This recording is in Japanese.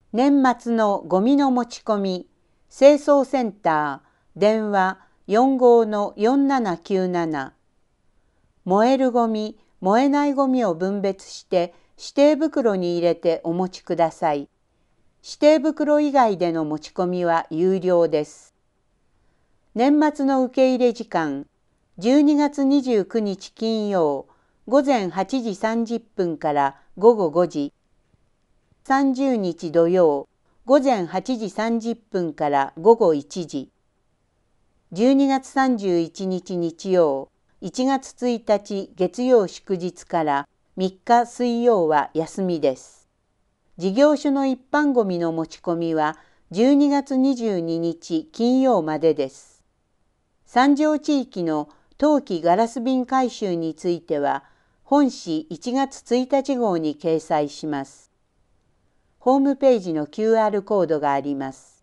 年末のゴミの持ち込み、清掃センター、電話45-4797。燃えるゴミ、燃えないゴミを分別して指定袋に入れてお持ちください。指定袋以外での持ち込みは有料です。年末の受け入れ時間、12月29日金曜、午前8時30分から午後5時。30日土曜、午前8時30分から午後1時。12月31日日曜、1月1日月曜祝日から3日水曜は休みです。事業所の一般ごみの持ち込みは12月22日金曜までです。三条地域の冬季ガラス瓶回収については、本誌1月1日号に掲載します。ホームページの QR コードがあります。